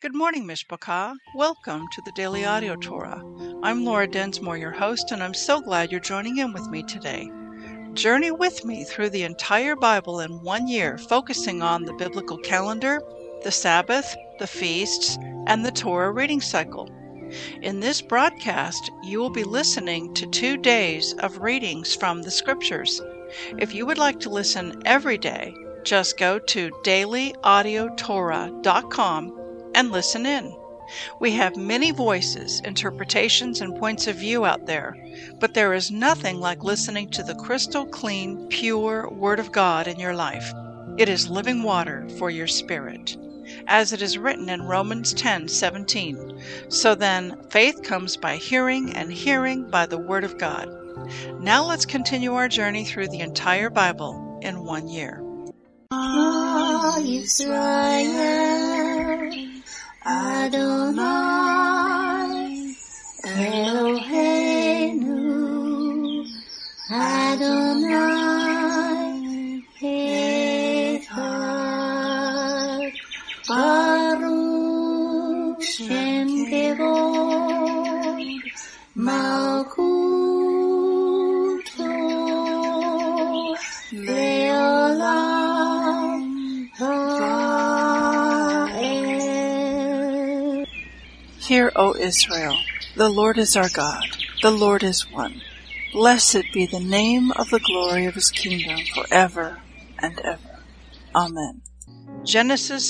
Good morning, Mishpachah. Welcome to the Daily Audio Torah. I'm Laura Densmore, your host, and I'm so glad you're joining in with me today. Journey with me through the entire Bible in 1 year, focusing on the biblical calendar, the Sabbath, the feasts, and the Torah reading cycle. In this broadcast, you will be listening to 2 days of readings from the Scriptures. If you would like to listen every day, just go to dailyaudiotorah.com and listen in. We have many voices, interpretations, and points of view out there, but there is nothing like listening to the crystal clean, pure Word of God in your life. It is living water for your spirit. As it is written in Romans 10:17, so then faith comes by hearing, and hearing by the Word of God. Now let's continue our journey through the entire Bible in 1 year. Israel, Adonai, Eloheinu, Adonai, Echad, Baruch Shem Kevod, Malkuto, Leolam Va'ed. Hear, O Israel, the Lord is our God, the Lord is one. Blessed be the name of the glory of his kingdom forever and ever. Amen. Genesis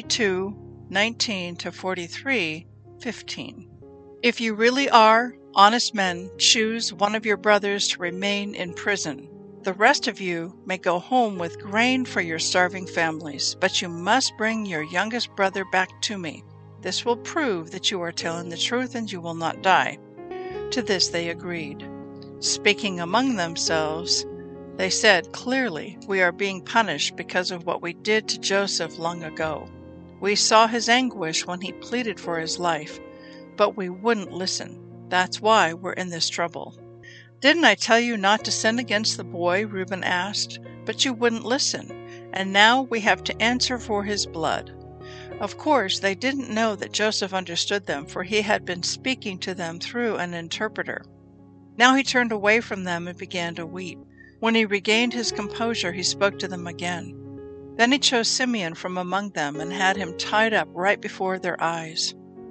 42:19-43:15. If you really are honest men, choose one of your brothers to remain in prison. The rest of you may go home with grain for your starving families, but you must bring your youngest brother back to me. This will prove that you are telling the truth and you will not die. To this they agreed. Speaking among themselves, they said, "Clearly, we are being punished because of what we did to Joseph long ago. We saw his anguish when he pleaded for his life, but we wouldn't listen. That's why we're in this trouble." "Didn't I tell you not to sin against the boy?" Reuben asked, "but you wouldn't listen, and now we have to answer for his blood." Of course, they didn't know that Joseph understood them, for he had been speaking to them through an interpreter. Now he turned away from them and began to weep. When he regained his composure, he spoke to them again. Then he chose Simeon from among them and had him tied up right before their eyes.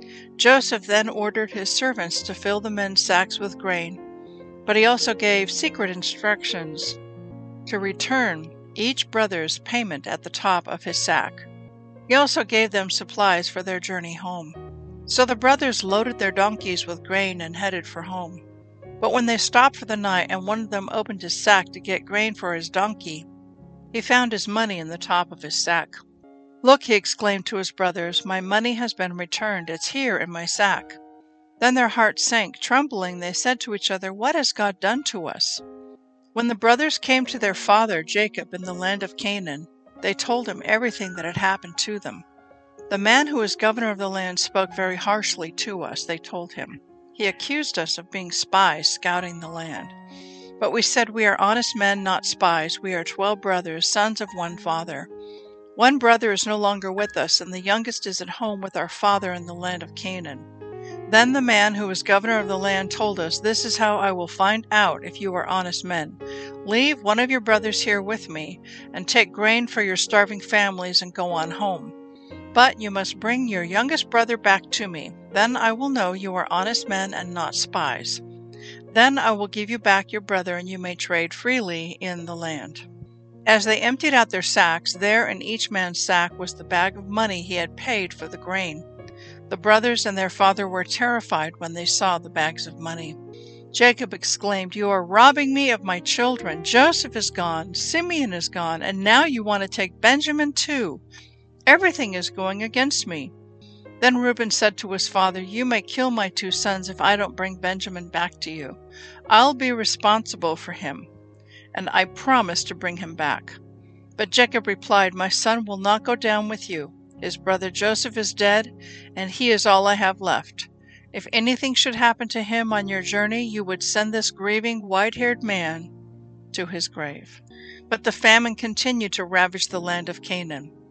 Joseph then ordered his servants to fill the men's sacks with grain, but he also gave secret instructions to return each brother's payment at the top of his sack. He also gave them supplies for their journey home. So the brothers loaded their donkeys with grain and headed for home. But when they stopped for the night and one of them opened his sack to get grain for his donkey, he found his money in the top of his sack. "Look," he exclaimed to his brothers, "my money has been returned. It's here in my sack." Then their hearts sank. Trembling, they said to each other, "What has God done to us?" When the brothers came to their father Jacob in the land of Canaan, they told him everything that had happened to them. "The man who is governor of the land spoke very harshly to us," they told him. "He accused us of being spies scouting the land. But we said, 'We are honest men, not spies. We are 12 brothers, sons of one father. One brother is no longer with us, and the youngest is at home with our father in the land of Canaan.' Then the man who was governor of the land told us, 'This is how I will find out if you are honest men. Leave one of your brothers here with me, and take grain for your starving families and go on home. But you must bring your youngest brother back to me. Then I will know you are honest men and not spies. Then I will give you back your brother, and you may trade freely in the land.' As they emptied out their sacks, there in each man's sack was the bag of money he had paid for the grain. The brothers and their father were terrified when they saw the bags of money. Jacob exclaimed, 'You are robbing me of my children. Joseph is gone, Simeon is gone, and now you want to take Benjamin too. Everything is going against me.' Then Reuben said to his father, 'You may kill my 2 sons if I don't bring Benjamin back to you. I'll be responsible for him, and I promise to bring him back.' But Jacob replied, 'My son will not go down with you. His brother Joseph is dead, and he is all I have left. If anything should happen to him on your journey, you would send this grieving, white-haired man to his grave.' But the famine continued to ravage the land of Canaan.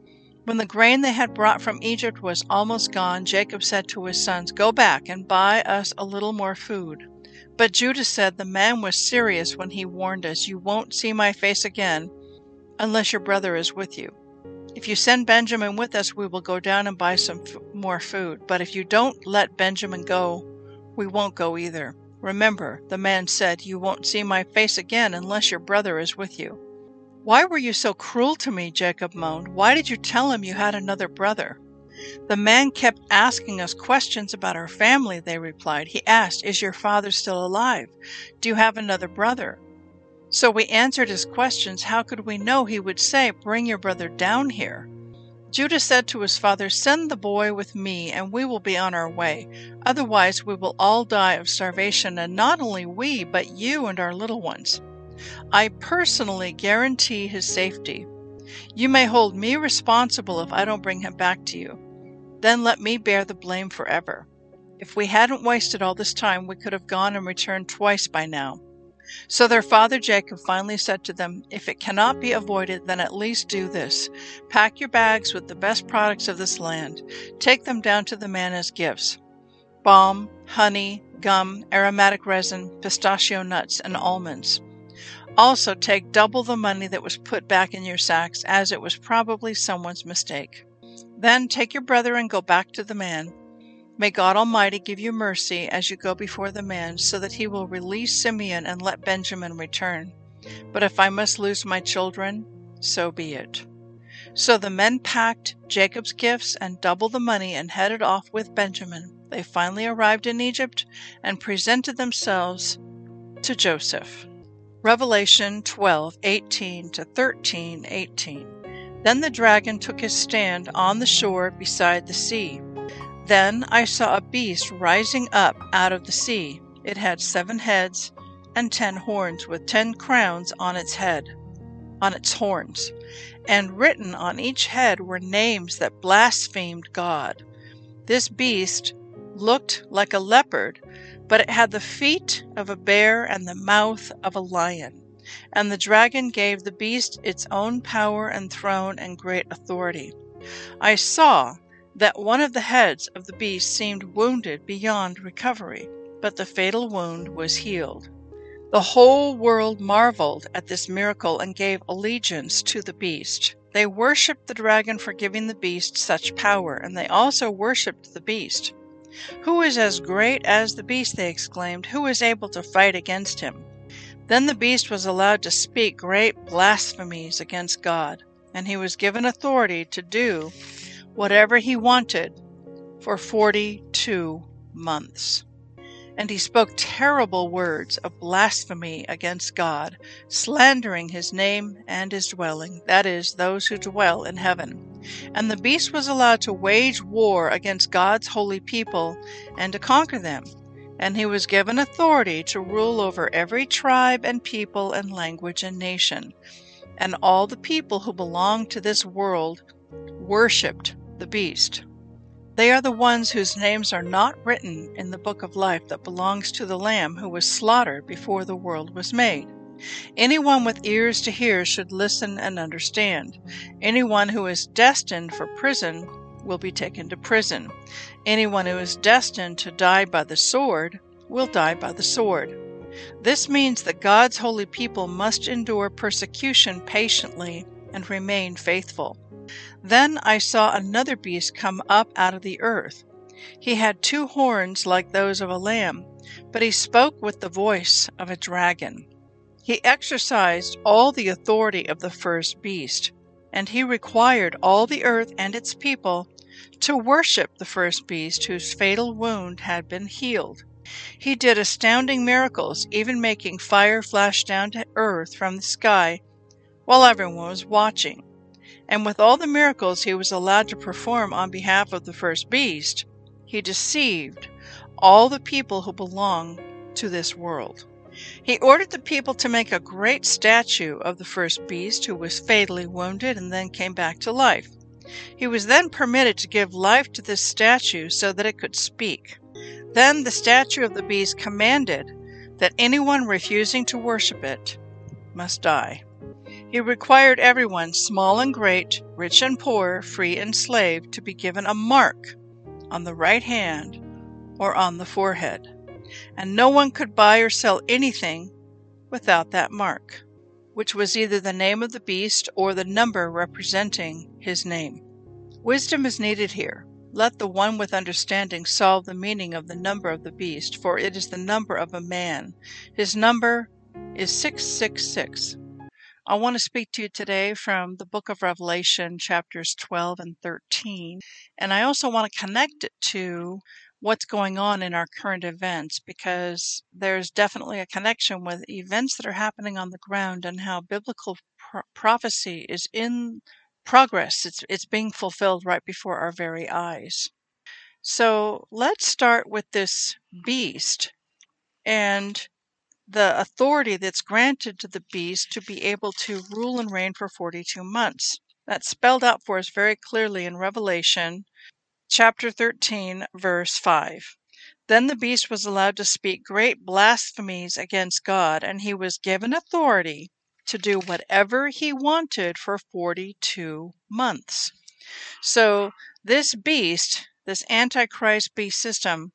When the grain they had brought from Egypt was almost gone, Jacob said to his sons, "Go back and buy us a little more food." But Judah said, "The man was serious when he warned us, 'You won't see my face again unless your brother is with you. If you send Benjamin with us, we will go down and buy some more food. But if you don't let Benjamin go, we won't go either.' Remember, the man said, 'You won't see my face again unless your brother is with you.'" "Why were you so cruel to me?" Jacob moaned. "Why did you tell him you had another brother?" "The man kept asking us questions about our family," they replied. "He asked, 'Is your father still alive? Do you have another brother?' So we answered his questions. How could we know he would say, 'Bring your brother down here'?" Judah said to his father, "Send the boy with me, and we will be on our way. Otherwise we will all die of starvation, and not only we, but you and our little ones. I personally guarantee his safety. You may hold me responsible if I don't bring him back to you. Then let me bear the blame forever. If we hadn't wasted all this time, we could have gone and returned twice by now." So their father Jacob finally said to them, "If it cannot be avoided, then at least do this. Pack your bags with the best products of this land. Take them down to the man as gifts: balm, honey, gum, aromatic resin, pistachio nuts, and almonds. Also take double the money that was put back in your sacks, as it was probably someone's mistake. Then take your brother and go back to the man. May God Almighty give you mercy as you go before the man, so that he will release Simeon and let Benjamin return. But if I must lose my children, so be it." So the men packed Jacob's gifts and double the money and headed off with Benjamin. They finally arrived in Egypt and presented themselves to Joseph. Revelation 12:18 to 13:18. Then the dragon took his stand on the shore beside the sea. Then I saw a beast rising up out of the sea. It had 7 heads and 10 horns, with 10 crowns on its horns. And written on each head were names that blasphemed God. This beast looked like a leopard, but it had the feet of a bear and the mouth of a lion. And the dragon gave the beast its own power and throne and great authority. I saw that one of the heads of the beast seemed wounded beyond recovery, but the fatal wound was healed. The whole world marveled at this miracle and gave allegiance to the beast. They worshipped the dragon for giving the beast such power, and they also worshipped the beast. "Who is as great as the beast?" they exclaimed. "Who is able to fight against him?" Then the beast was allowed to speak great blasphemies against God, and he was given authority to do whatever he wanted for 42 months. And he spoke terrible words of blasphemy against God, slandering his name and his dwelling, that is, those who dwell in heaven. And the beast was allowed to wage war against God's holy people and to conquer them. And he was given authority to rule over every tribe and people and language and nation. And all the people who belonged to this world worshipped the beast. They are the ones whose names are not written in the book of life that belongs to the Lamb who was slaughtered before the world was made. Anyone with ears to hear should listen and understand. Anyone who is destined for prison will be taken to prison. Anyone who is destined to die by the sword will die by the sword. This means that God's holy people must endure persecution patiently and remain faithful. Then I saw another beast come up out of the earth. He had 2 horns like those of a lamb, but he spoke with the voice of a dragon. He exercised all the authority of the first beast, and he required all the earth and its people to worship the first beast whose fatal wound had been healed. He did astounding miracles, even making fire flash down to earth from the sky while everyone was watching. And with all the miracles he was allowed to perform on behalf of the first beast, he deceived all the people who belong to this world. He ordered the people to make a great statue of the first beast who was fatally wounded and then came back to life. He was then permitted to give life to this statue so that it could speak. Then the statue of the beast commanded that anyone refusing to worship it must die. He required everyone, small and great, rich and poor, free and slave, to be given a mark on the right hand or on the forehead, and no one could buy or sell anything without that mark, which was either the name of the beast or the number representing his name. Wisdom is needed here. Let the one with understanding solve the meaning of the number of the beast, for it is the number of a man. His number is 666. I want to speak to you today from the book of Revelation, chapters 12 and 13. And I also want to connect it to what's going on in our current events, because there's definitely a connection with events that are happening on the ground and how biblical prophecy is in progress. It's being fulfilled right before our very eyes. So let's start with this beast and the authority that's granted to the beast to be able to rule and reign for 42 months. That's spelled out for us very clearly in Revelation chapter 13, verse 5. Then the beast was allowed to speak great blasphemies against God, and he was given authority to do whatever he wanted for 42 months. So this beast, this Antichrist beast system,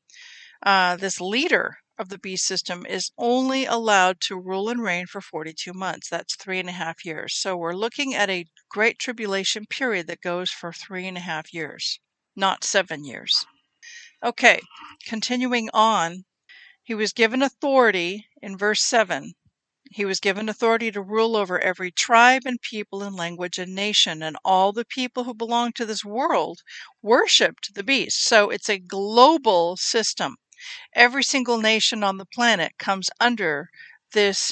this leader of the beast system is only allowed to rule and reign for 42 months. That's 3.5 years. So we're looking at a great tribulation period that goes for 3.5 years, not 7 years. Okay, continuing on, he was given authority in verse 7. He was given authority to rule over every tribe and people and language and nation, and all the people who belong to this world worshipped the beast. So it's a global system. Every single nation on the planet comes under this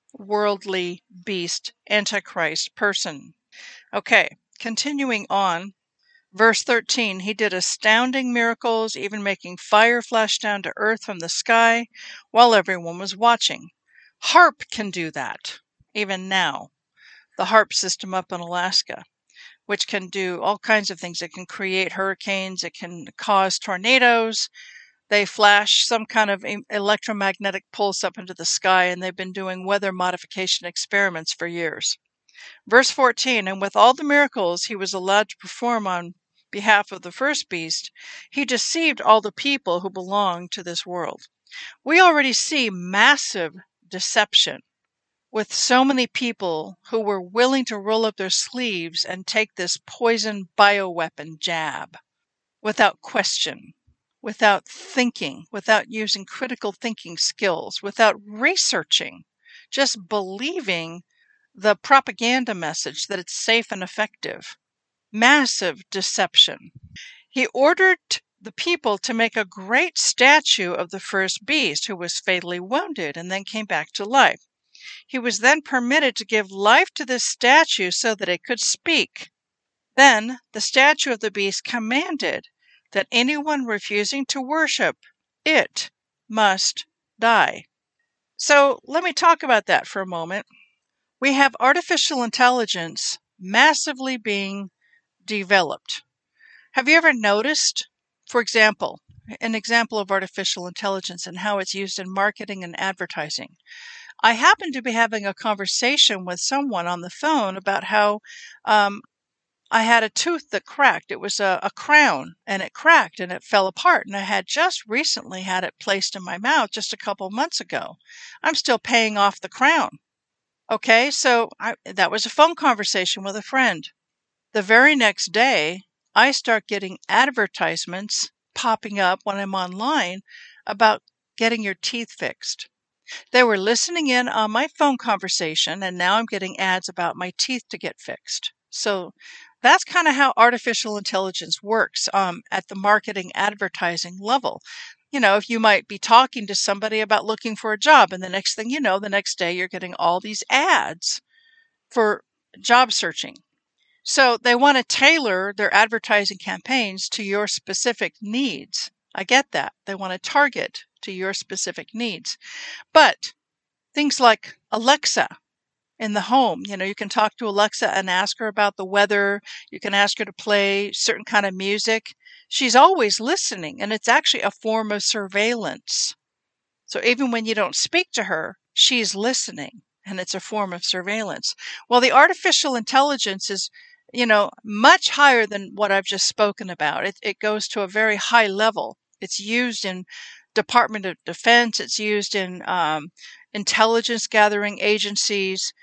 worldly beast, Antichrist person. Okay, continuing on. Verse 13, he did astounding miracles, even making fire flash down to earth from the sky while everyone was watching. HARP can do that, even now. The HARP system up in Alaska, which can do all kinds of things. It can create hurricanes. It can cause tornadoes. They flash some kind of electromagnetic pulse up into the sky, and they've been doing weather modification experiments for years. Verse 14, and with all the miracles he was allowed to perform on behalf of the first beast, he deceived all the people who belong to this world. We already see massive deception with so many people who were willing to roll up their sleeves and take this poison bioweapon jab without question, without thinking, without using critical thinking skills, without researching, just believing the propaganda message that it's safe and effective. Massive deception. He ordered the people to make a great statue of the first beast who was fatally wounded and then came back to life. He was then permitted to give life to this statue so that it could speak. Then the statue of the beast commanded that anyone refusing to worship it must die. So let me talk about that for a moment. We have artificial intelligence massively being developed. Have you ever noticed, for example, an example of artificial intelligence and how it's used in marketing and advertising? I happened to be having a conversation with someone on the phone about how I had a tooth that cracked. It was a crown, and it cracked and it fell apart. And I had just recently had it placed in my mouth just a couple months ago. I'm still paying off the crown. Okay, so that was a phone conversation with a friend. The very next day, I start getting advertisements popping up when I'm online about getting your teeth fixed. They were listening in on my phone conversation, and now I'm getting ads about my teeth to get fixed. So that's kind of how artificial intelligence works at the marketing advertising level. You know, if you might be talking to somebody about looking for a job, and the next thing you know, the next day you're getting all these ads for job searching. So they want to tailor their advertising campaigns to your specific needs. I get that. They want to target to your specific needs. But things like Alexa in the home, you know, you can talk to Alexa and ask her about the weather. You can ask her to play certain kind of music. She's always listening, and it's actually a form of surveillance. So even when you don't speak to her, she's listening. and it's a form of surveillance. Well, the artificial intelligence is, much higher than what I've just spoken about. It goes to a very high level. It's used in Department of Defense. It's used in intelligence gathering agencies.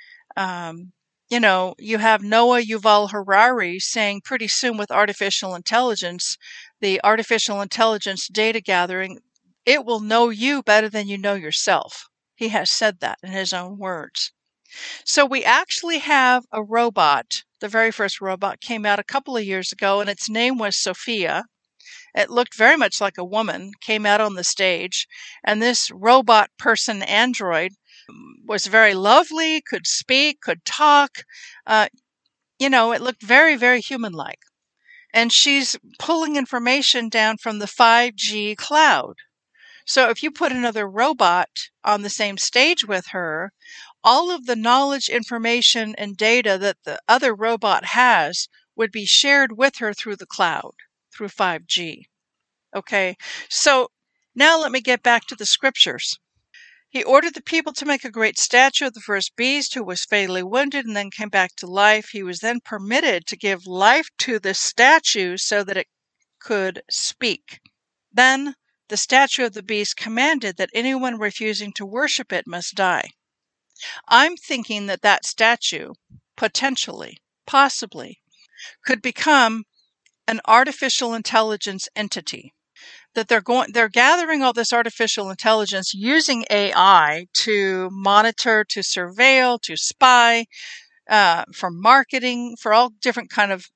You have Noah Yuval Harari saying pretty soon with artificial intelligence, the artificial intelligence data gathering, it will know you better than you know yourself. He has said that in his own words. So we actually have a robot. The very first robot came out a couple of years ago, and its name was Sophia. It looked very much like a woman, came out on the stage, and this robot person android was very lovely, could speak, could talk. It looked very, very human-like. And she's pulling information down from the 5G cloud. So if you put another robot on the same stage with her, all of the knowledge, information, and data that the other robot has would be shared with her through the cloud, through 5G. Okay, so now let me get back to the scriptures. He ordered the people to make a great statue of the first beast who was fatally wounded and then came back to life. He was then permitted to give life to the statue so that it could speak. Then the statue of the beast commanded that anyone refusing to worship it must die. I'm thinking that that statue, potentially, possibly, could become an artificial intelligence entity. That they're gathering all this artificial intelligence using AI to monitor, to surveil, to spy, for marketing, for all different kind of,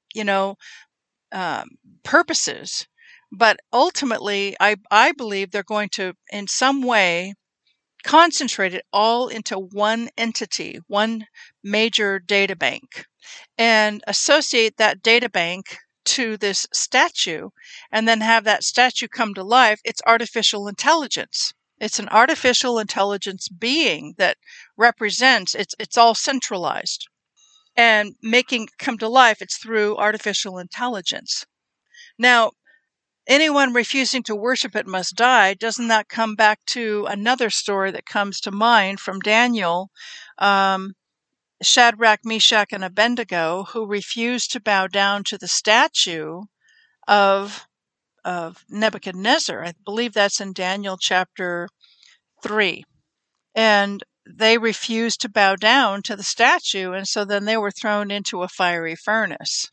purposes. But ultimately, I believe they're going to, in some way, concentrate it all into one entity, one major data bank, and associate that data bank to this statue, and then have that statue come to life. It's artificial intelligence. It's an artificial intelligence being that represents, it's all centralized. And making come to life, it's through artificial intelligence. Now, anyone refusing to worship it must die. Doesn't that come back to another story that comes to mind from Daniel? Shadrach, Meshach, and Abednego, who refused to bow down to the statue of Nebuchadnezzar. I believe that's in Daniel chapter 3. And they refused to bow down to the statue, and so then they were thrown into a fiery furnace.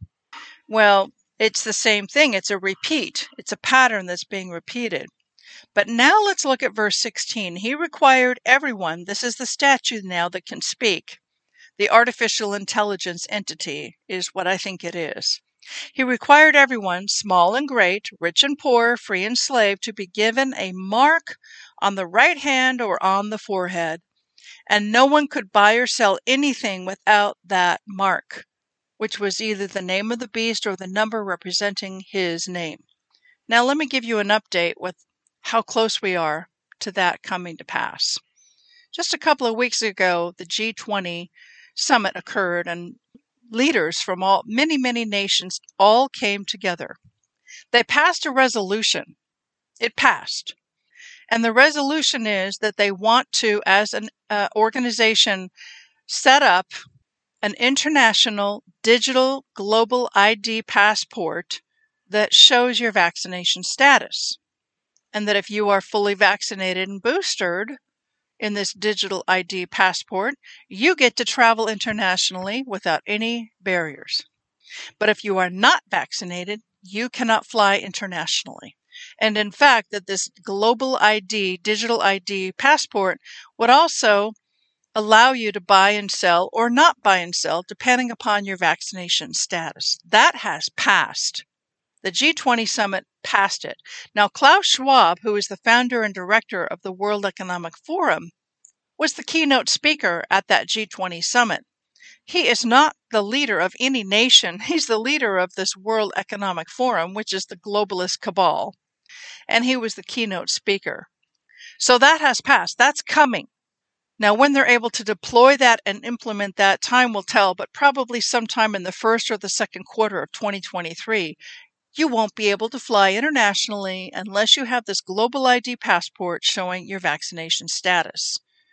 Well, it's the same thing. It's a repeat. It's a pattern that's being repeated. But now let's look at verse 16. He required everyone, this is the statue now that can speak. The artificial intelligence entity is what I think it is. He required everyone, small and great, rich and poor, free and slave, to be given a mark on the right hand or on the forehead. And no one could buy or sell anything without that mark, which was either the name of the beast or the number representing his name. Now let me give you an update with how close we are to that coming to pass. Just a couple of weeks ago, the G20 summit occurred, and leaders from many nations all came together. They passed a resolution. It passed. And the resolution is that they want to, as an organization, set up an international digital global ID passport that shows your vaccination status. And that if you are fully vaccinated and boosted in this digital ID passport, you get to travel internationally without any barriers. But if you are not vaccinated, you cannot fly internationally. And in fact, that this global ID, digital ID passport would also allow you to buy and sell or not buy and sell depending upon your vaccination status. That has passed. The G20 summit passed it. Now, Klaus Schwab, who is the founder and director of the World Economic Forum, was the keynote speaker at that G20 summit. He is not the leader of any nation. He's the leader of this World Economic Forum, which is the globalist cabal. And he was the keynote speaker. So that has passed. That's coming. Now, when they're able to deploy that and implement that, time will tell, but probably sometime in the first or the second quarter of 2023, you won't be able to fly internationally unless you have this global ID passport showing your vaccination status.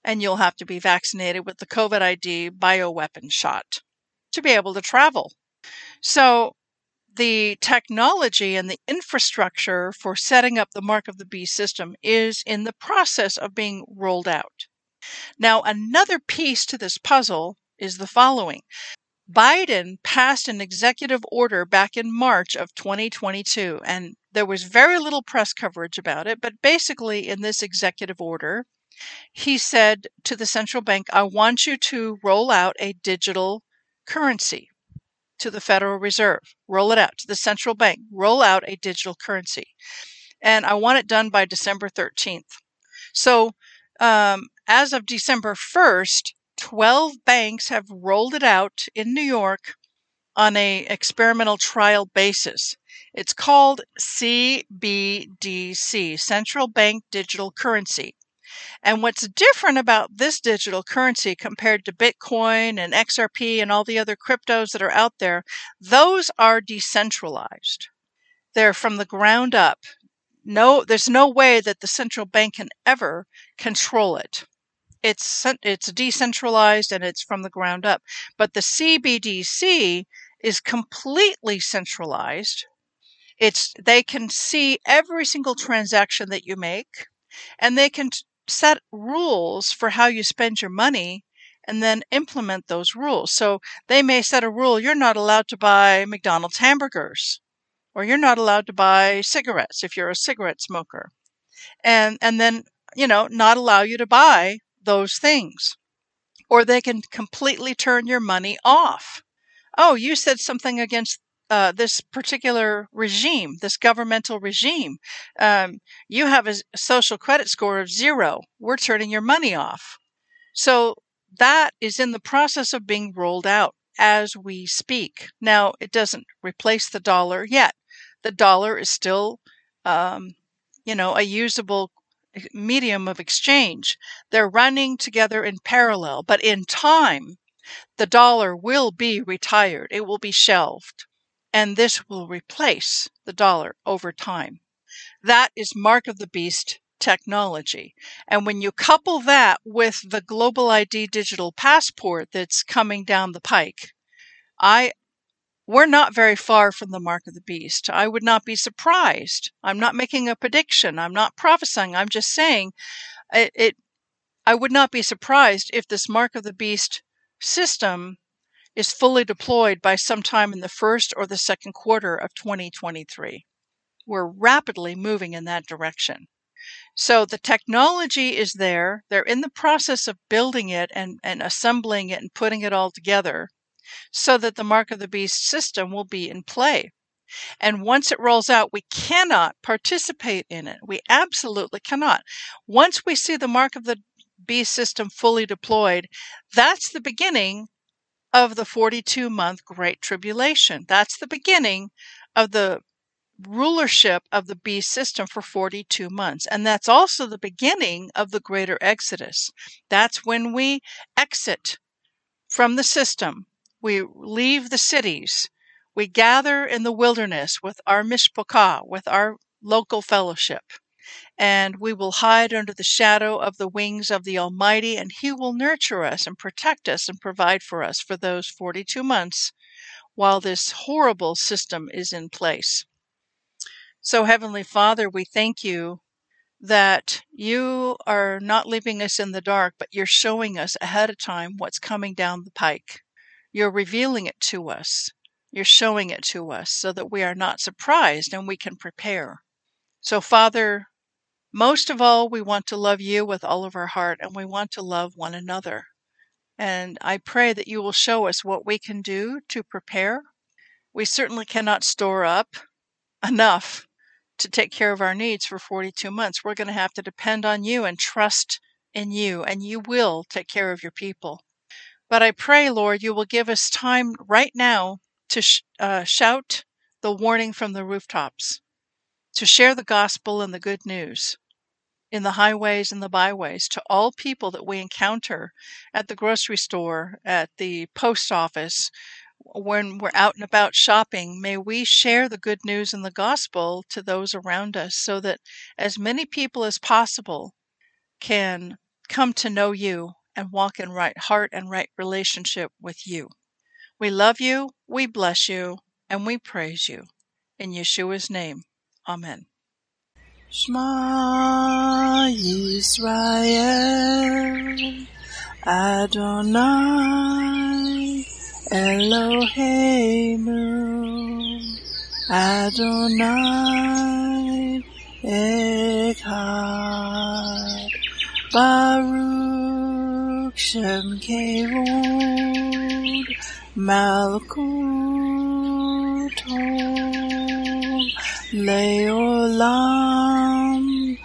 and you'll have to be vaccinated with the COVID ID bioweapon shot to be able to travel. So the technology and the infrastructure for setting up the Mark of the Beast system is in the process of being rolled out. Now, another piece to this puzzle is the following. Biden passed an executive order back in March of 2022, and there was very little press coverage about it, but basically in this executive order, he said to the central bank, I want you to roll out a digital currency. To the Federal Reserve, roll it out. To the central bank, roll out a digital currency. And I want it done by December 13th. So as of December 1st, 12 banks have rolled it out in New York on a experimental trial basis. It's called CBDC, Central Bank Digital Currency. And what's different about this digital currency compared to Bitcoin and XRP and all the other cryptos that are out there, those are decentralized. They're from the ground up. There's no way that the central bank can ever control it. It's decentralized and it's from the ground up. But the CBDC is completely centralized. They can see every single transaction that you make, and they can set rules for how you spend your money and then implement those rules. So they may set a rule, you're not allowed to buy McDonald's hamburgers, or you're not allowed to buy cigarettes if you're a cigarette smoker. And then, not allow you to buy those things. Or they can completely turn your money off. Oh, you said something against this particular regime, this governmental regime. You have a social credit score of 0. We're turning your money off. So that is in the process of being rolled out as we speak. Now, it doesn't replace the dollar yet. The dollar is still, a usable medium of exchange. They're running together in parallel, but in time, the dollar will be retired. It will be shelved. And this will replace the dollar over time. That is Mark of the Beast technology. And when you couple that with the Global ID digital passport that's coming down the pike, we're not very far from the Mark of the Beast. I would not be surprised. I'm not making a prediction. I'm not prophesying. I'm just saying I would not be surprised if this Mark of the Beast system is fully deployed by sometime in the first or the second quarter of 2023. We're rapidly moving in that direction. So the technology is there. They're in the process of building it and assembling it and putting it all together so that the Mark of the Beast system will be in play. And once it rolls out, we cannot participate in it. We absolutely cannot. Once we see the Mark of the Beast system fully deployed, that's the beginning of the 42-month Great Tribulation. That's the beginning of the rulership of the beast system for 42 months. And that's also the beginning of the Greater Exodus. That's when we exit from the system. We leave the cities. We gather in the wilderness with our mishpachah, with our local fellowship. And we will hide under the shadow of the wings of the Almighty, and He will nurture us and protect us and provide for us for those 42 months while this horrible system is in place. So, Heavenly Father, we thank you that you are not leaving us in the dark, but you're showing us ahead of time what's coming down the pike. You're revealing it to us. You're showing it to us so that we are not surprised and we can prepare. So, Father, most of all, we want to love you with all of our heart, and we want to love one another. And I pray that you will show us what we can do to prepare. We certainly cannot store up enough to take care of our needs for 42 months. We're going to have to depend on you and trust in you, and you will take care of your people. But I pray, Lord, you will give us time right now to shout the warning from the rooftops, to share the gospel and the good news in the highways and the byways to all people that we encounter at the grocery store, at the post office, when we're out and about shopping. May we share the good news and the gospel to those around us so that as many people as possible can come to know you and walk in right heart and right relationship with you. We love you, we bless you, and we praise you. In Yeshua's name, Amen. Shema Yisrael, Adonai Eloheinu, Adonai Echad, Baruch Shem Kevod Malkuto Leolam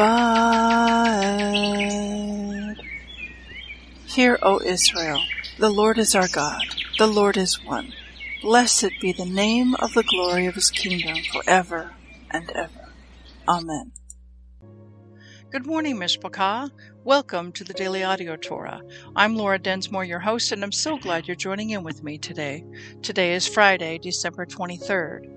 Vaed. Hear, O Israel, the Lord is our God, the Lord is one. Blessed be the name of the glory of his kingdom forever and ever. Amen. Good morning, Mishpachah. Welcome to the Daily Audio Torah. I'm Laura Densmore, your host, and I'm so glad you're joining in with me today. Today is Friday, December 23rd.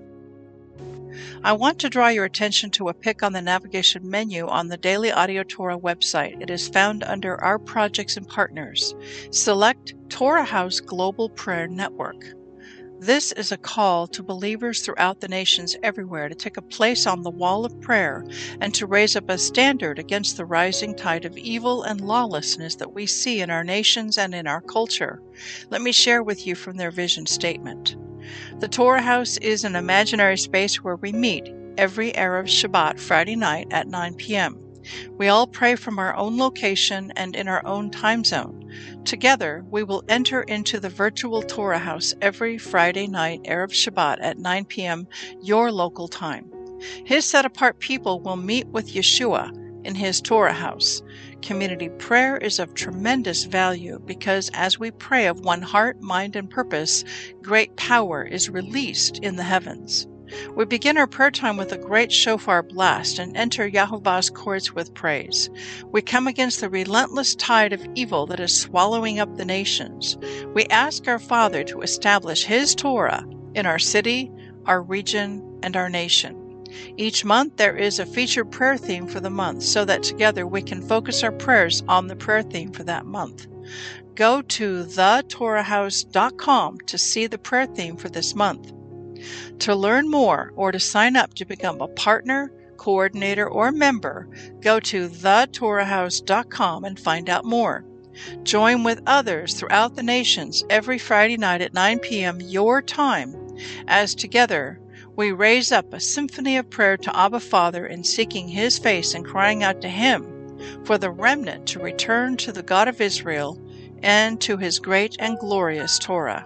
I want to draw your attention to a pic on the navigation menu on the Daily Audio Torah website. It is found under Our Projects and Partners. Select Torah House Global Prayer Network. This is a call to believers throughout the nations everywhere to take a place on the wall of prayer and to raise up a standard against the rising tide of evil and lawlessness that we see in our nations and in our culture. Let me share with you from their vision statement. The Torah House is an imaginary space where we meet every Erev Shabbat Friday night at 9 p.m. We all pray from our own location and in our own time zone. Together, we will enter into the virtual Torah House every Friday night, Erev Shabbat at 9 p.m. your local time. His set-apart people will meet with Yeshua in his Torah House. Community prayer is of tremendous value because as we pray of one heart, mind, and purpose, great power is released in the heavens. We begin our prayer time with a great shofar blast and enter Yahovah's courts with praise. We come against the relentless tide of evil that is swallowing up the nations. We ask our Father to establish His Torah in our city, our region, and our nation. Each month there is a featured prayer theme for the month so that together we can focus our prayers on the prayer theme for that month. Go to thetorahhouse.com to see the prayer theme for this month. To learn more or to sign up to become a partner, coordinator, or member, go to thetorahhouse.com and find out more. Join with others throughout the nations every Friday night at 9 p.m. your time, as together we raise up a symphony of prayer to Abba Father in seeking His face and crying out to Him for the remnant to return to the God of Israel and to His great and glorious Torah.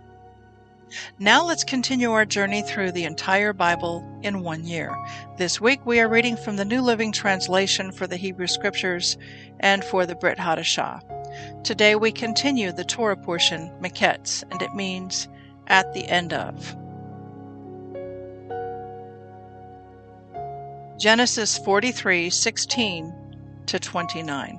Now let's continue our journey through the entire Bible in 1 year. This week we are reading from the New Living Translation for the Hebrew Scriptures and for the Brit Hadashah. Today we continue the Torah portion, Miketz, and it means at the end of. Genesis 43:16-29.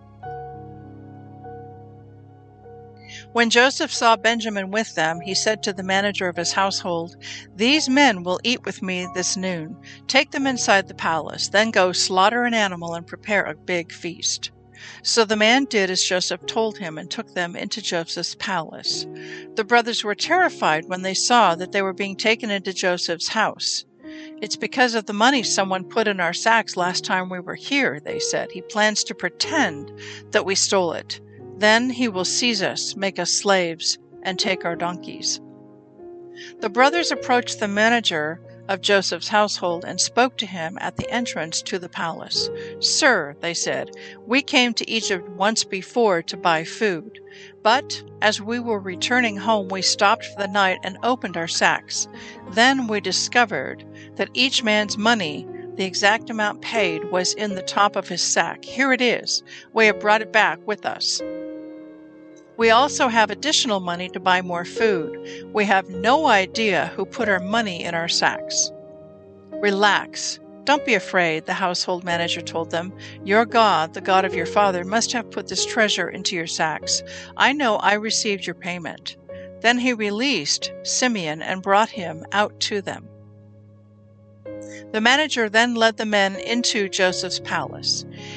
When Joseph saw Benjamin with them, he said to the manager of his household, "These men will eat with me this noon. Take them inside the palace, then go slaughter an animal and prepare a big feast." So the man did as Joseph told him and took them into Joseph's palace. The brothers were terrified when they saw that they were being taken into Joseph's house. "It's because of the money someone put in our sacks last time we were here," they said. "He plans to pretend that we stole it. Then he will seize us, make us slaves, and take our donkeys." The brothers approached the manager of Joseph's household and spoke to him at the entrance to the palace. "Sir," they said, "we came to Egypt once before to buy food. But as we were returning home, we stopped for the night and opened our sacks. Then we discovered that each man's money, the exact amount paid, was in the top of his sack. Here it is. We have brought it back with us. We also have additional money to buy more food. We have no idea who put our money in our sacks." "Relax. Don't be afraid," the household manager told them. "Your God, the God of your father, must have put this treasure into your sacks. I know I received your payment." Then he released Simeon and brought him out to them. The manager then led the men into Joseph's palace.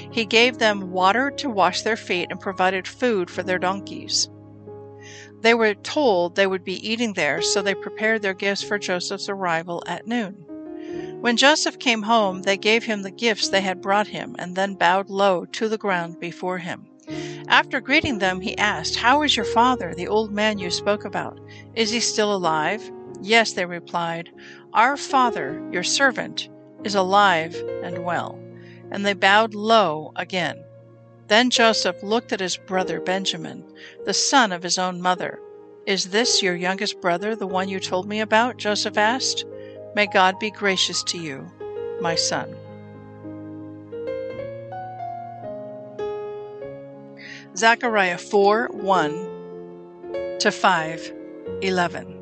He gave them water to wash their feet and provided food for their donkeys. They were told they would be eating there, so they prepared their gifts for Joseph's arrival at noon. When Joseph came home, they gave him the gifts they had brought him, and then bowed low to the ground before him. After greeting them, he asked, "How is your father, the old man you spoke about? Is he still alive?" "Yes," they replied, "our father, your servant, is alive and well." And they bowed low again. Then Joseph looked at his brother Benjamin, the son of his own mother. "Is this your youngest brother, the one you told me about?" Joseph asked. "May God be gracious to you, my son." Zechariah 4:1 to 5:11.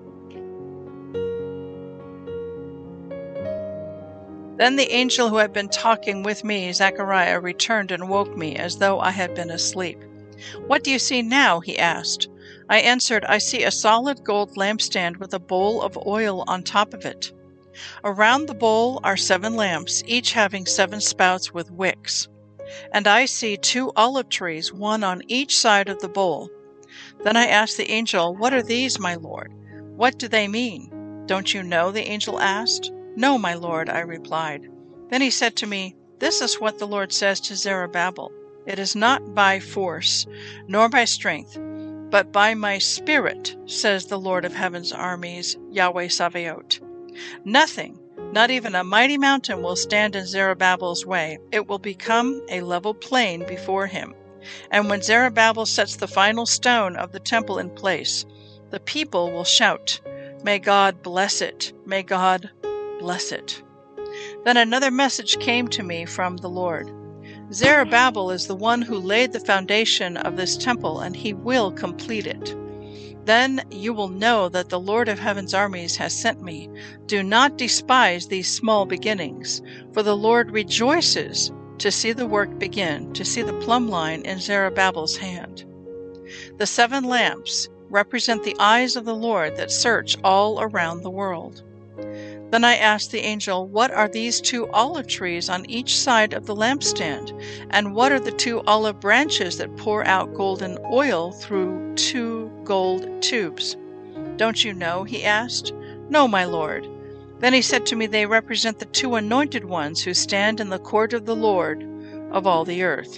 Then the angel who had been talking with me, Zechariah, returned and woke me as though I had been asleep. "What do you see now?" he asked. I answered, "I see a solid gold lampstand with a bowl of oil on top of it. Around the bowl are 7 lamps, each having 7 spouts with wicks. And I see 2 olive trees, one on each side of the bowl." Then I asked the angel, "What are these, my lord? What do they mean?" "Don't you know?" the angel asked. "No, my lord," I replied. Then he said to me, "This is what the Lord says to Zerubbabel. It is not by force, nor by strength, but by my Spirit, says the Lord of heaven's armies, Yahweh Sabaoth. Nothing, not even a mighty mountain, will stand in Zerubbabel's way. It will become a level plain before him. And when Zerubbabel sets the final stone of the temple in place, the people will shout, 'May God bless it! May God bless it!'" Then another message came to me from the Lord. "Zerubbabel is the one who laid the foundation of this temple, and he will complete it. Then you will know that the Lord of heaven's armies has sent me. Do not despise these small beginnings, for the Lord rejoices to see the work begin, to see the plumb line in Zerubbabel's hand." The 7 lamps represent the eyes of the Lord that search all around the world. Then I asked the angel, "What are these 2 olive trees on each side of the lampstand? And what are the 2 olive branches that pour out golden oil through 2 gold tubes?" "Don't you know?" he asked. "No, my lord." Then he said to me, "They represent the 2 anointed ones who stand in the court of the Lord of all the earth."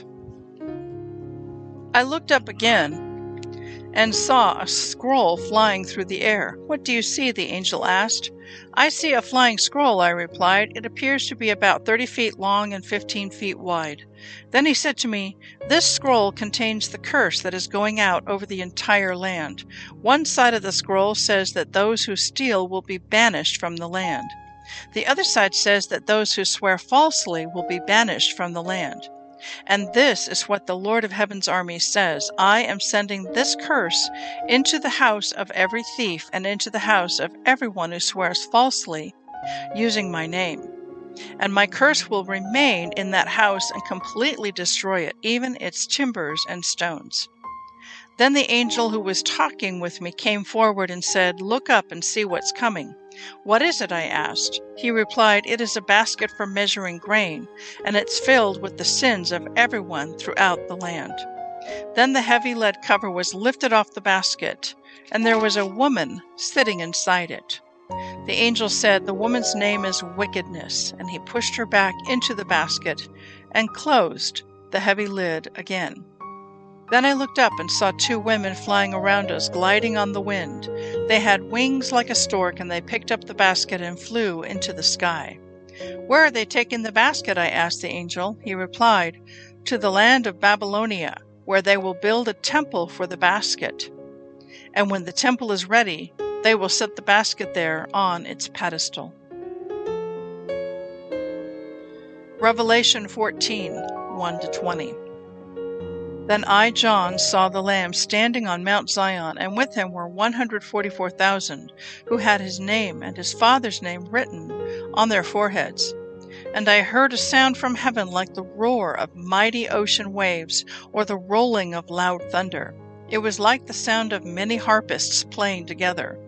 I looked up again and saw a scroll flying through the air. "What do you see?" the angel asked. "I see a flying scroll," I replied. "It appears to be about 30 feet long and 15 feet wide." Then he said to me, "This scroll contains the curse that is going out over the entire land. One side of the scroll says that those who steal will be banished from the land. The other side says that those who swear falsely will be banished from the land. And this is what the Lord of heaven's armies says: I am sending this curse into the house of every thief and into the house of everyone who swears falsely using my name. And my curse will remain in that house and completely destroy it, even its timbers and stones." Then the angel who was talking with me came forward and said, "Look up and see what's coming." "What is it?" I asked. He replied, "It is a basket for measuring grain, and it's filled with the sins of everyone throughout the land." Then the heavy lead cover was lifted off the basket, and there was a woman sitting inside it. The angel said, "The woman's name is Wickedness," and he pushed her back into the basket and closed the heavy lid again. Then I looked up and saw 2 women flying around us, gliding on the wind. They had wings like a stork, and they picked up the basket and flew into the sky. "Where are they taking the basket?" I asked the angel. He replied, "To the land of Babylonia, where they will build a temple for the basket. And when the temple is ready, they will set the basket there on its pedestal." Revelation 14:1-20. Then I, John, saw the Lamb standing on Mount Zion, and with him were 144,000, who had his name and his Father's name written on their foreheads. And I heard a sound from heaven like the roar of mighty ocean waves, or the rolling of loud thunder. It was like the sound of many harpists playing together.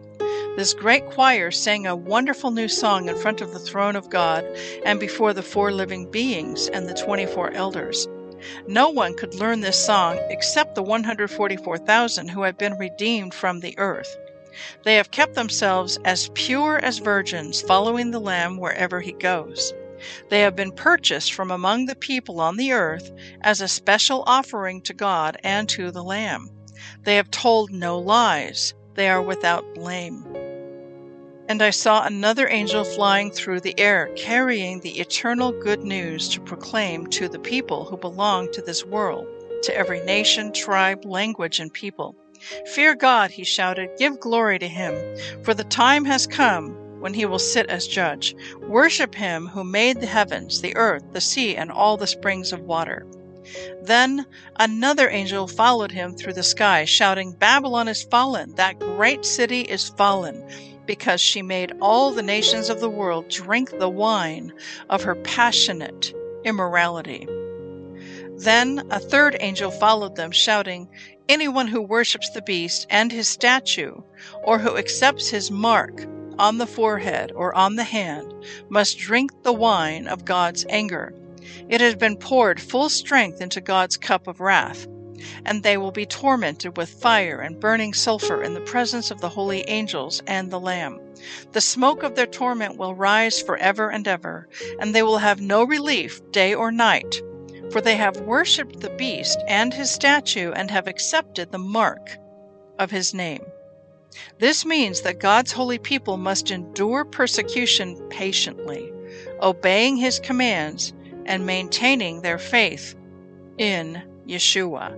This great choir sang a wonderful new song in front of the throne of God and before the 4 living beings and the 24 elders. No one could learn this song except the 144,000 who have been redeemed from the earth. They have kept themselves as pure as virgins, following the Lamb wherever he goes. They have been purchased from among the people on the earth as a special offering to God and to the Lamb. They have told no lies. They are without blame. And I saw another angel flying through the air, carrying the eternal good news to proclaim to the people who belong to this world, to every nation, tribe, language, and people. Fear God, he shouted, give glory to him, for the time has come when he will sit as judge. Worship him who made the heavens, the earth, the sea, and all the springs of water. Then another angel followed him through the sky, shouting, Babylon is fallen, that great city is fallen, because she made all the nations of the world drink the wine of her passionate immorality. Then a third angel followed them, shouting, Anyone who worships the beast and his statue, or who accepts his mark on the forehead or on the hand, must drink the wine of God's anger. It has been poured full strength into God's cup of wrath, and they will be tormented with fire and burning sulfur in the presence of the holy angels and the Lamb. The smoke of their torment will rise forever and ever, and they will have no relief day or night, for they have worshipped the beast and his statue and have accepted the mark of his name. This means that God's holy people must endure persecution patiently, obeying his commands and maintaining their faith in Yeshua.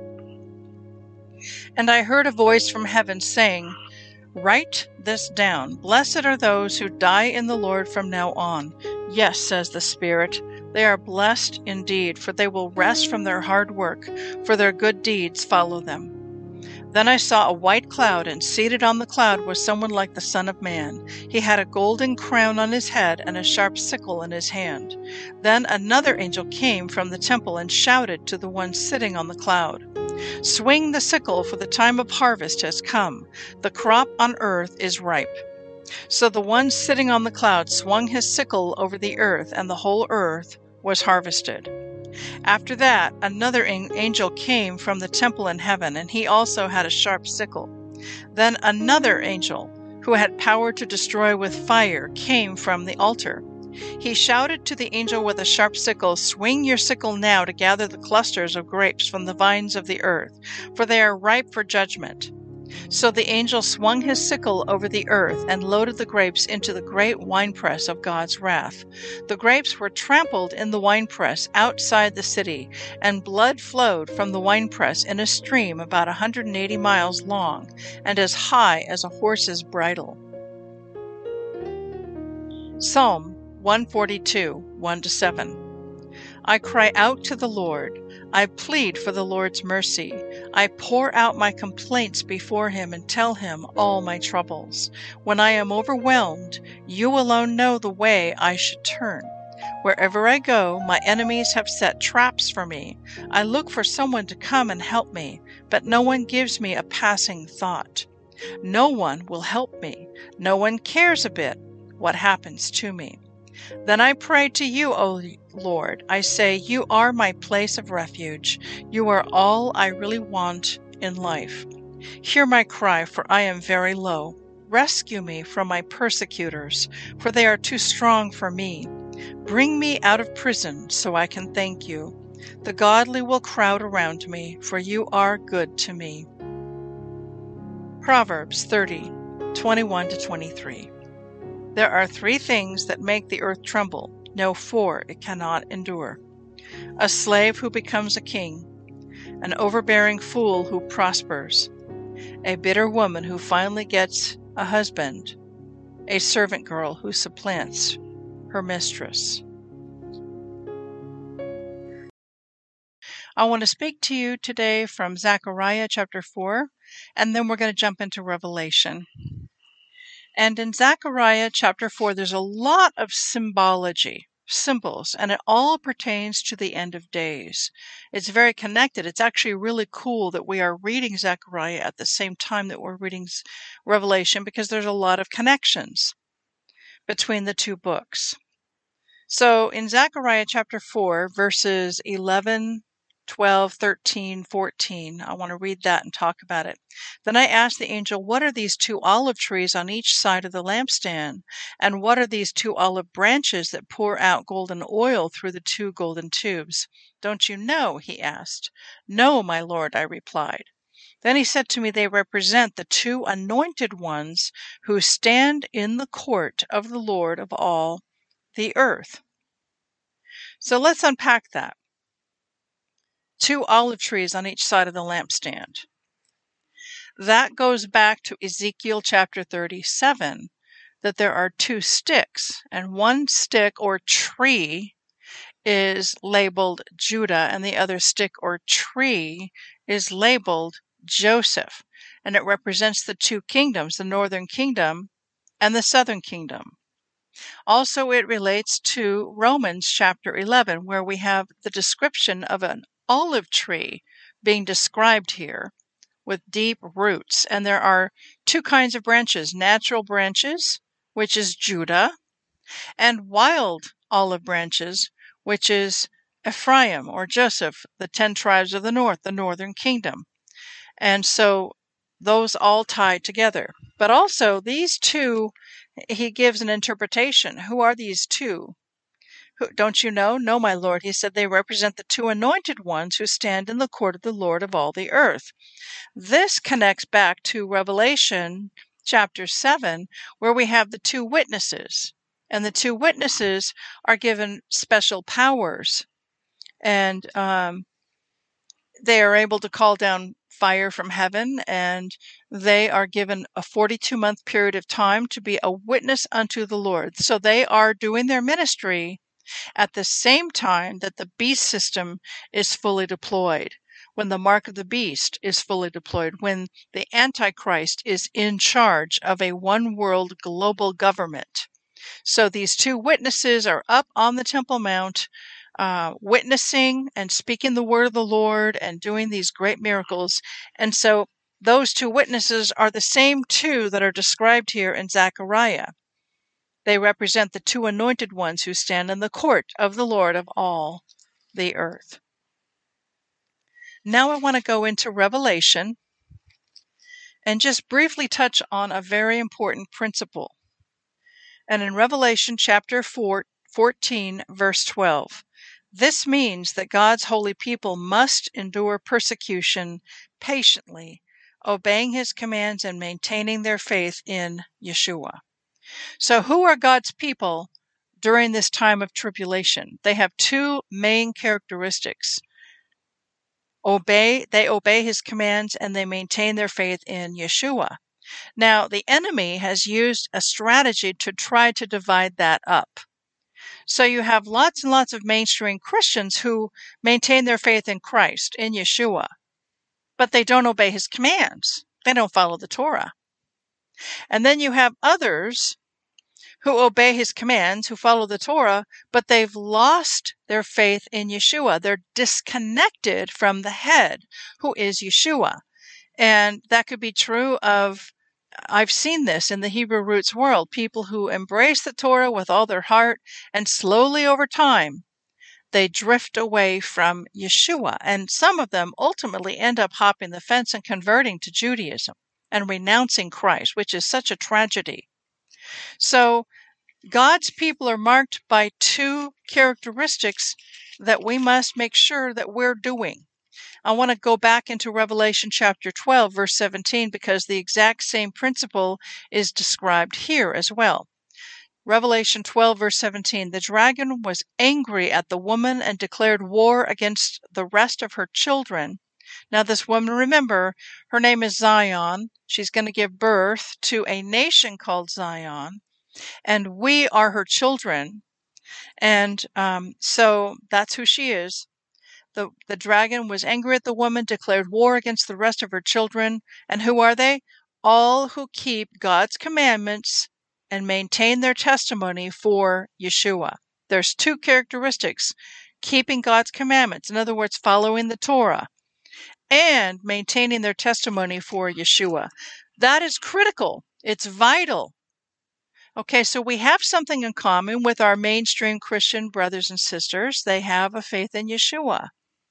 And I heard a voice from heaven saying, Write this down. Blessed are those who die in the Lord from now on. Yes, says the Spirit, they are blessed indeed, for they will rest from their hard work, for their good deeds follow them. Then I saw a white cloud, and seated on the cloud was someone like the Son of Man. He had a golden crown on his head and a sharp sickle in his hand. Then another angel came from the temple and shouted to the one sitting on the cloud, Swing the sickle, for the time of harvest has come. The crop on earth is ripe. So the one sitting on the cloud swung his sickle over the earth, and the whole earth was harvested. After that, another angel came from the temple in heaven, and he also had a sharp sickle. Then another angel, who had power to destroy with fire, came from the altar. He shouted to the angel with a sharp sickle, Swing your sickle now to gather the clusters of grapes from the vines of the earth, for they are ripe for judgment. So the angel swung his sickle over the earth and loaded the grapes into the great winepress of God's wrath. The grapes were trampled in the winepress outside the city, and blood flowed from the winepress in a stream about 180 miles long and as high as a horse's bridle. Psalm 142, 1-7. I cry out to the Lord. I plead for the Lord's mercy. I pour out my complaints before him and tell him all my troubles. When I am overwhelmed, you alone know the way I should turn. Wherever I go, my enemies have set traps for me. I look for someone to come and help me, but no one gives me a passing thought. No one will help me. No one cares a bit what happens to me. Then I pray to you, O Lord. I say, you are my place of refuge. You are all I really want in life. Hear my cry, for I am very low. Rescue me from my persecutors, for they are too strong for me. Bring me out of prison so I can thank you. The godly will crowd around me, for you are good to me. Proverbs 30, 21-23. There are 3 things that make the earth tremble. No, 4 it cannot endure. A slave who becomes a king, an overbearing fool who prospers, a bitter woman who finally gets a husband, a servant girl who supplants her mistress. I want to speak to you today from Zechariah chapter 4, and then we're going to jump into Revelation. And in Zechariah chapter 4, there's a lot of symbology. symbols, and it all pertains to the end of days. It's very connected. It's actually really cool that we are reading Zechariah at the same time that we're reading Revelation, because there's a lot of connections between the two books. So in Zechariah chapter 4, verses 11, 12, 13, 14, I want to read that and talk about it. Then I asked the angel, what are these two olive trees on each side of the lampstand? And what are these two olive branches that pour out golden oil through the two golden tubes? Don't you know? He asked. No, my lord, I replied. Then he said to me, they represent the two anointed ones who stand in the court of the Lord of all the earth. So let's unpack that. Two olive trees on each side of the lampstand. That goes back to Ezekiel chapter 37, that there are two sticks, and one stick or tree is labeled Judah, and the other stick or tree is labeled Joseph, and it represents the two kingdoms, the northern kingdom and the southern kingdom. Also, it relates to Romans chapter 11, where we have the description of an olive tree being described here with deep roots. And there are two kinds of branches, natural branches, which is Judah, and wild olive branches, which is Ephraim or Joseph, the 10 tribes of the north, the northern kingdom. And so those all tie together. But also these two, he gives an interpretation. Who are these two? Don't you know? No, my lord. He said they represent the two anointed ones who stand in the court of the Lord of all the earth. This connects back to Revelation chapter 7, where we have the two witnesses. And the two witnesses are given special powers. And they are able to call down fire from heaven, and they are given a 42-month period of time to be a witness unto the Lord. So they are doing their ministry at the same time that the beast system is fully deployed, when the mark of the beast is fully deployed, when the Antichrist is in charge of a one-world global government. So these two witnesses are up on the Temple Mount, witnessing and speaking the word of the Lord and doing these great miracles. And so those two witnesses are the same two that are described here in Zechariah. They represent the two anointed ones who stand in the court of the Lord of all the earth. Now I want to go into Revelation and just briefly touch on a very important principle. And in Revelation chapter 14, verse 12, this means that God's holy people must endure persecution patiently, obeying his commands and maintaining their faith in Yeshua. So who are God's people during this time of tribulation? They have two main characteristics. They obey his commands, and they maintain their faith in Yeshua. Now, the enemy has used a strategy to try to divide that up. So you have lots and lots of mainstream Christians who maintain their faith in Christ, in Yeshua, but they don't obey his commands. They don't follow the Torah. And then you have others who obey his commands, who follow the Torah, but they've lost their faith in Yeshua. They're disconnected from the head, who is Yeshua. And that could be true of, I've seen this in the Hebrew roots world, people who embrace the Torah with all their heart, and slowly over time, they drift away from Yeshua. And some of them ultimately end up hopping the fence and converting to Judaism and renouncing Christ, which is such a tragedy. So God's people are marked by two characteristics that we must make sure that we're doing. I want to go back into Revelation chapter 12, verse 17, because the exact same principle is described here as well. Revelation 12, verse 17, the dragon was angry at the woman and declared war against the rest of her children. Now this woman, remember, her name is Zion. She's going to give birth to a nation called Zion, and we are her children. And so that's who she is. The dragon was angry at the woman, declared war against the rest of her children. And who are they? All who keep God's commandments and maintain their testimony for Yeshua. There's two characteristics: keeping God's commandments, in other words, following the Torah, and maintaining their testimony for Yeshua. That is critical. It's vital. Okay, so we have something in common with our mainstream Christian brothers and sisters. They have a faith in Yeshua.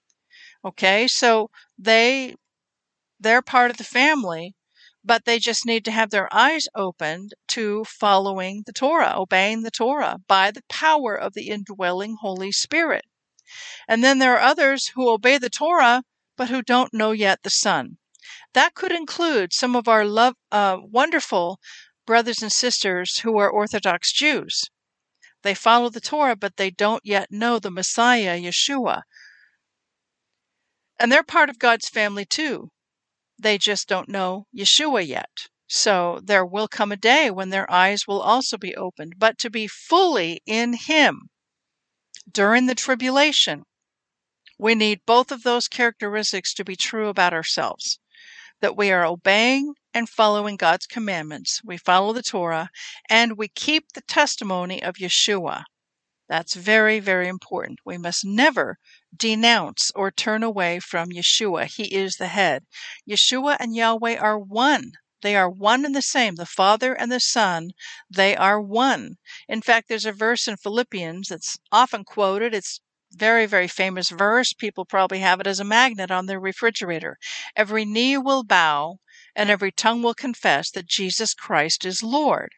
Okay, so they're part of the family, but they just need to have their eyes opened to following the Torah, obeying the Torah by the power of the indwelling Holy Spirit. And then there are others who obey the Torah, but who don't know yet the Son. That could include some of our wonderful brothers and sisters who are Orthodox Jews. They follow the Torah, but they don't yet know the Messiah, Yeshua. And they're part of God's family too. They just don't know Yeshua yet. So there will come a day when their eyes will also be opened. But to be fully in Him during the tribulation, we need both of those characteristics to be true about ourselves. That we are obeying and following God's commandments. We follow the Torah, and we keep the testimony of Yeshua. That's very, very important. We must never denounce or turn away from Yeshua. He is the head. Yeshua and Yahweh are one. They are one and the same. The Father and the Son, they are one. In fact, there's a verse in Philippians that's often quoted. It's very, very famous verse. People probably have it as a magnet on their refrigerator. Every knee will bow and every tongue will confess that Jesus Christ is Lord.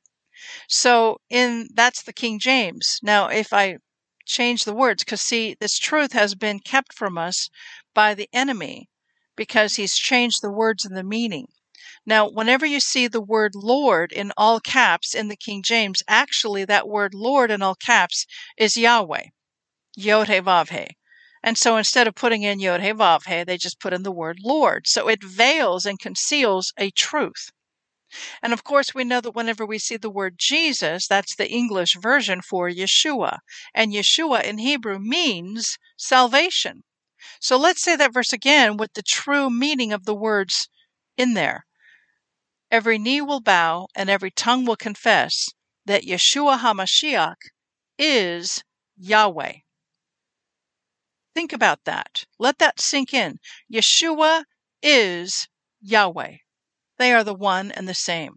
So that's the King James. Now, if I change the words, because see, this truth has been kept from us by the enemy because he's changed the words and the meaning. Now, whenever you see the word Lord in all caps in the King James, actually that word Lord in all caps is Yahweh, Yod-Heh-Vav-Heh. And so instead of putting in Yod-Heh-Vav-Heh, they just put in the word Lord. So it veils and conceals a truth. And of course, we know that whenever we see the word Jesus, that's the English version for Yeshua. And Yeshua in Hebrew means salvation. So let's say that verse again with the true meaning of the words in there. Every knee will bow and every tongue will confess that Yeshua HaMashiach is Yahweh. Think about that. Let that sink in. Yeshua is Yahweh. They are the one and the same.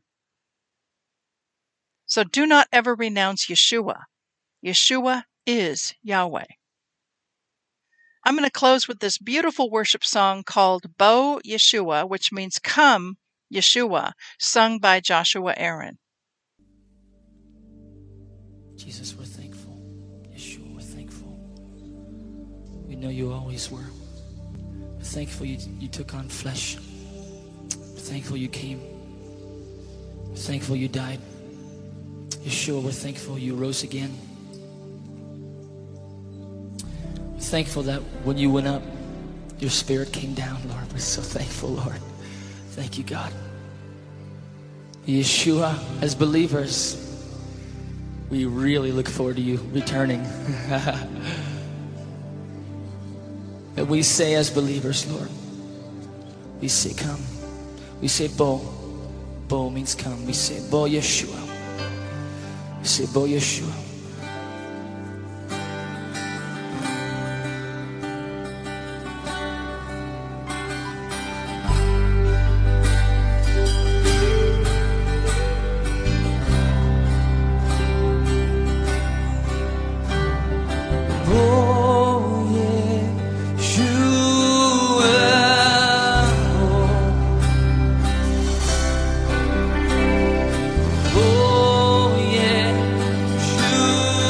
So do not ever renounce Yeshua. Yeshua is Yahweh. I'm going to close with this beautiful worship song called Bo Yeshua, which means Come Yeshua, sung by Joshua Aaron. Jesus, we're thankful. Yeshua, we're thankful. We know you always were. We're thankful you took on flesh. We're thankful you came. We're thankful you died. Yeshua, we're thankful you rose again. We're thankful that when you went up, your spirit came down, Lord. We're so thankful, Lord. Thank you, God. Yeshua, as believers, we really look forward to you returning. And we say as believers, Lord, we say come. We say Bo. Bo means come. We say Bo Yeshua. We say Bo Yeshua.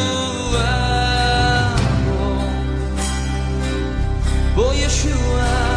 Oh Yeshua.